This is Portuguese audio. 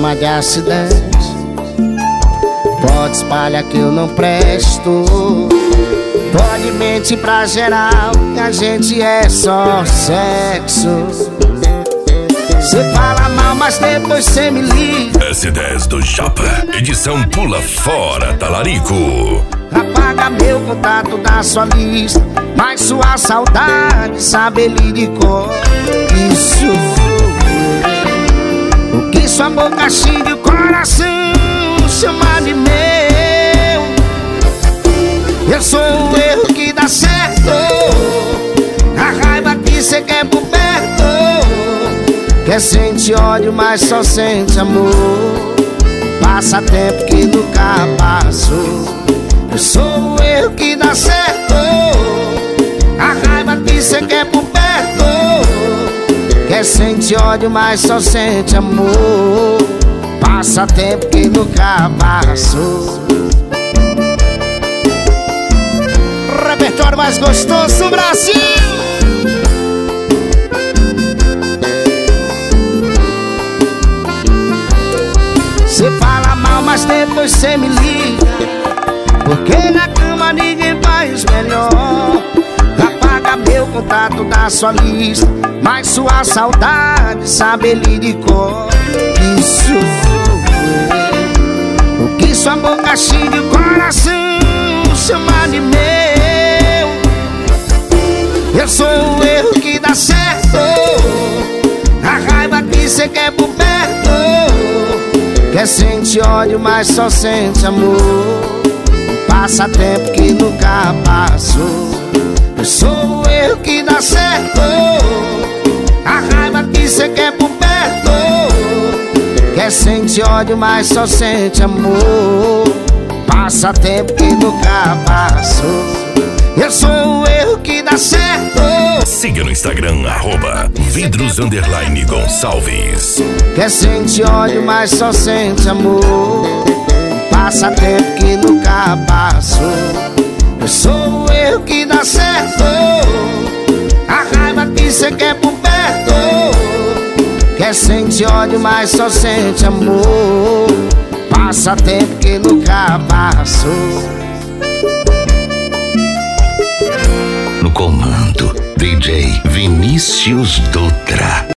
fama de acidente. Pode espalhar que eu não presto. Pode mentir pra geral que a gente é só sexo. Cê fala mal, mas depois cê me liga. S10 do Japa, edição Pula Fora Talarico. Apaga meu contato da sua lista, mas sua saudade sabe ele de cor. Isso, o que sua boca xinga e o coração chama de meu. Eu sou o erro que dá certo, a raiva que cê quer por perto. Quer sentir ódio, mas só sente amor. Passa tempo que nunca passou. Eu sou o erro que dá certo, a raiva que cê quer por perto. Quer sentir ódio, mas só sente amor. Passa tempo que nunca passou. Repertório mais gostoso do Brasil. Cê fala mal, mas depois cê me liga, porque na cama ninguém faz melhor. Apaga meu contato da sua lista, mas sua saudade sabe ele de cor. Isso, o que sua boca xinga e o coração chama de meu. Eu sou o erro que dá certo, a raiva que cê quer por perto. Quer sentir ódio, mas só sente amor. Passa tempo que nunca passou. Eu sou o erro que dá certo, a raiva que cê quer por perto. Quer sentir ódio, mas só sente amor. Passa tempo que nunca passou. Eu sou o erro que dá certo. Siga no Instagram, @vidros_Gonçalves. Quer sentir ódio, mas só sente amor. Passa tempo que nunca passou. Eu sou o erro que dá certo, a raiva que cê quer por perto. Quer sentir ódio, mas só sente amor. Passa tempo que nunca passou. No comando, DJ Vinícius Dutra.